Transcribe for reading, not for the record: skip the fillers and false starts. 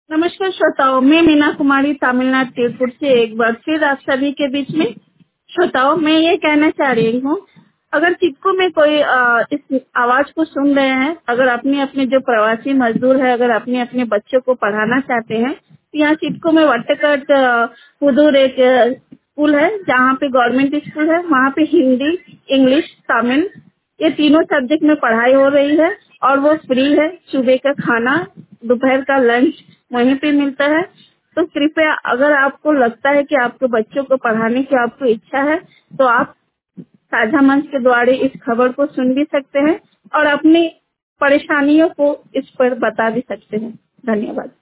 नमस्कार श्रोताओं, मैं मीना कुमारी तमिलनाडु तिरुपुर से एक बार फिर आप सभी के बीच में। श्रोताओं, मैं ये कहना चाह रही हूँ, अगर चिपको में कोई इस आवाज को सुन रहे हैं, अगर अपने अपने जो प्रवासी मजदूर है, अगर अपने अपने बच्चों को पढ़ाना चाहते हैं, तो यहाँ चिपको में वट्टकट पुदूर एक स्कूल है जहाँ पे गवर्नमेंट स्कूल है। वहाँ पे हिंदी, इंग्लिश, तमिल ये तीनों सब्जेक्ट में पढ़ाई हो रही है और वो फ्री है। सुबह का खाना, दोपहर का लंच वहीं पे मिलता है। तो कृपया अगर आपको लगता है कि आपके बच्चों को पढ़ाने की आपको इच्छा है, तो आप साझा मंच के द्वारा इस खबर को सुन भी सकते हैं और अपनी परेशानियों को इस पर बता भी सकते हैं। धन्यवाद।